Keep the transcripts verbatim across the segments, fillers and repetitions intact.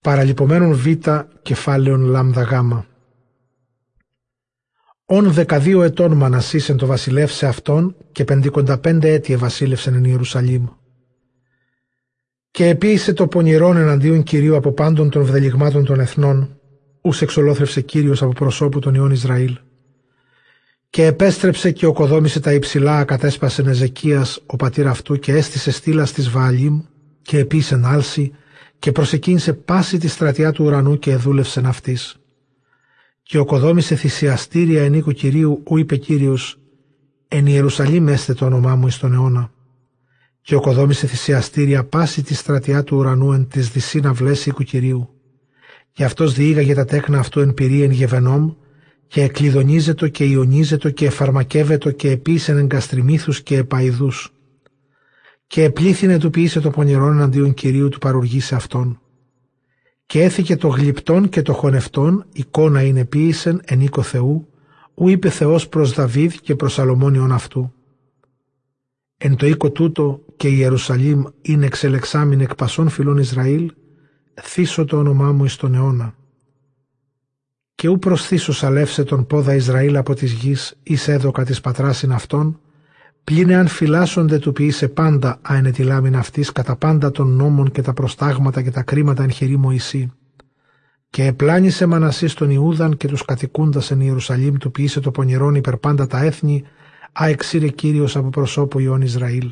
Παραλυπωμένων β κεφάλαιων λάμδα γάμα. Ον δεκαδύο ετών Μανασής εν το βασιλεύσε αυτόν και πεντηκονταπέντε έτη ευασίλευσεν εν Ιερουσαλήμ. Και επίησε το πονηρόν εναντίον Κυρίου από πάντων των βδελιγμάτων των εθνών, ους εξολόθρευσε Κύριος από προσώπου των ιών Ισραήλ. Και επέστρεψε και οκοδόμησε τα υψηλά ακατέσπασεν Εζεκίας ο πατήρ αυτού και έστησε στήλας της Βααλίμ και επίησεν άλση και προσεκίνησε πάση τη στρατιά του ουρανού και εδούλευσεν αυτής. Και οκοδόμησε θυσιαστήρια εν οίκου Κυρίου, ου είπε Κύριος, εν Ιερουσαλήμ έστε το όνομά μου εις τον αιώνα. Και οκοδόμησε θυσιαστήρια πάση τη στρατιά του ουρανού εν της δυσίν αυλές οίκου Κυρίου. Και αυτός διήγαγε τα τέκνα αυτού εν πυρί εν Γεβενόμ, και εκλειδονίζετο και ιονίζετο και εφαρμακεύετο και επίησεν εγκαστριμήθους και επαϊδούς. Και επλήθυνε του ποιήσε το πονηρόν εναντίον Κυρίου του παρουργήσε αυτόν. Και έθηκε το γλυπτόν και το χωνευτόν, εικόνα είναι ποιήσεν εν οίκο Θεού, ου είπε Θεός προς Δαβίδ και προς Σαλομώνιον αυτού. Εν το οίκο τούτο και η Ιερουσαλήμ είναι εξελεξάμην εκ πασών φυλών Ισραήλ, θύσω το όνομά μου εις τον αιώνα. Και ου προσθήσω σαλεύσε τον πόδα Ισραήλ από της γης, εις έδωκα της πατράσιν αυτών, πλην εάν φυλάσσονται του ποιήσε πάντα αενετιλάμιν αυτής κατά πάντα των νόμων και τα προστάγματα και τα κρίματα εν χειρή Μωυσή. Και επλάνησε Μανασής τον Ιούδαν και τους κατοικούντας εν Ιερουσαλήμ του ποιήσε το πονηρόν υπερ πάντα τα έθνη, α εξήρε Κύριος από προσώπου ιών Ισραήλ.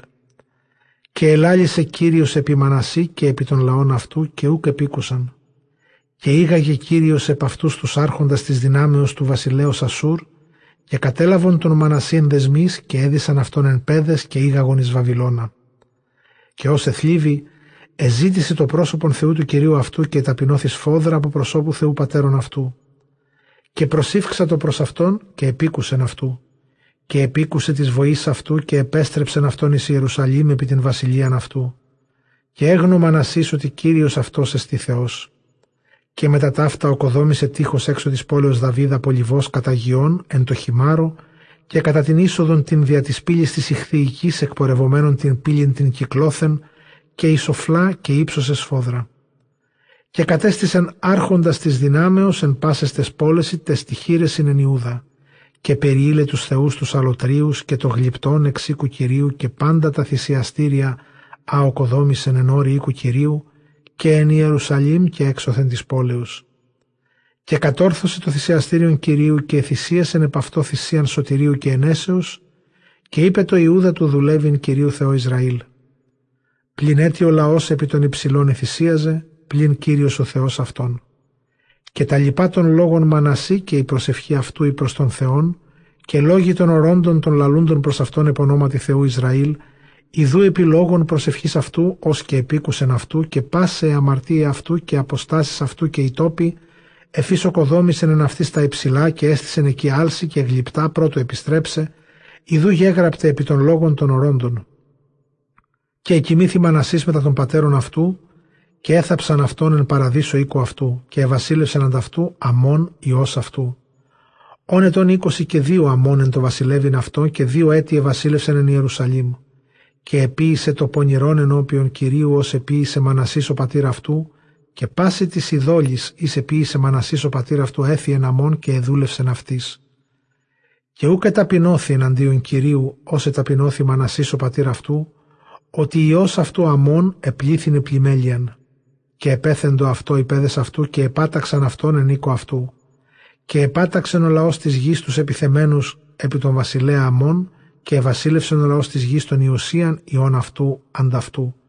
Και ελάλησε Κύριος επί Μανασί και επί των λαών αυτού και ούκ επίκουσαν. Και ήγαγε Κύριος επ' αυτούς τους άρχοντας της δυνάμεως του βασιλέως Ασσούρ, και κατέλαβον τον Μανασίν δεσμής και έδισαν αυτόν εν πέδες και ήγαγον εις Βαβυλώνα. Και ως εθλίβη εζήτησε το πρόσωπον Θεού του Κυρίου αυτού και ταπεινώθη σφόδρα από προσώπου Θεού πατέρων αυτού. Και προσήφξα το προς αυτόν και επίκουσεν αυτού. Και επίκουσε της βοής αυτού και επέστρεψεν αυτόν εις Ιερουσαλήμ επί την βασιλείαν αυτού. Και έγνω Μανασής ότι Κύριος αυτός εστι Θεός. Και μετά ταύτα οκοδόμησε τείχος έξω της πόλεως Δαβίδα πολυβός κατά γιών εν το χυμάρο και κατά την είσοδον την δια της πύλης της ηχθυϊκής εκπορευομένων την πύλην την κυκλώθεν και ισοφλά και ύψωσε σφόδρα. Και κατέστησαν άρχοντας της δυνάμεως εν πάσες τες πόλεσι τες τυχήρεσιν εν Ιούδα και περιείλε τους θεούς τους αλωτρίους και το γλυπτόν εξ οίκου Κυρίου και πάντα τα θυσιαστήρια αοκοδόμησεν εν όρη οίκου Κυρίου και εν Ιερουσαλήμ και έξωθεν της πόλεως. Και κατόρθωσε το θυσιαστήριον Κυρίου και θυσίασεν επ' αυτό θυσίαν σωτηρίου και ενέσεως και είπε το Ιούδα του δουλεύειν Κυρίου Θεό Ισραήλ. Πλην έτι ο λαός επί των υψηλών εθυσίαζε, πλην Κύριος ο Θεός αυτόν. Και τα λοιπά των λόγων Μανασί και η προσευχή αυτού ει προς τον Θεόν και λόγοι των ορόντων των λαλούντων προς αυτόν επ' ονόματι Θεού Ισραήλ, ιδού επιλόγων προσευχής αυτού, ως και επίκουσεν αυτού, και πάσε αμαρτία αυτού και αποστάσεις αυτού και οι τόποι, εφής οκοδόμησεν εν αυτής τα υψηλά και έστησεν εκεί άλση και γλυπτά πρώτο επιστρέψε, ιδού γέγραπτε επί των λόγων των ορόντων. Και εκοιμήθη Μανασής μετά των πατέρων αυτού, και έθαψαν αυτόν εν παραδείσο οίκου αυτού, και ευασίλευσαν ανταυτού Αμών ιός αυτού. Όν ετών είκοσι και δύο Αμών εν το βασιλεύειν αυτό, και δύο έτη ευασίλευσαν εν Ιερουσαλήμ. Και επίησε το πονηρόν ενώπιον Κυρίου ως επίησε Μανασής ο πατήρ αυτού, και πάση της ειδόλης εις επίησε Μανασής ο πατήρ αυτού έθι εν Αμών και εδούλευσεν αυτής. Και ούκ εταπεινώθη εναντίον Κυρίου ως εταπεινώθη Μανασής ο πατήρ αυτού, ότι ιός αυτού Αμών επλήθυνε πλημέλιαν. Και επέθεντο αυτό οι παιδες αυτού και επάταξαν αυτόν εν οίκο αυτού. Και επάταξεν ο λαός της γης τους επιθεμένους επί τον βασιλέα Αμών, και ευασίλευσεν ο λαός της γης των Ιωσίαν ιών αυτού ανταυτού.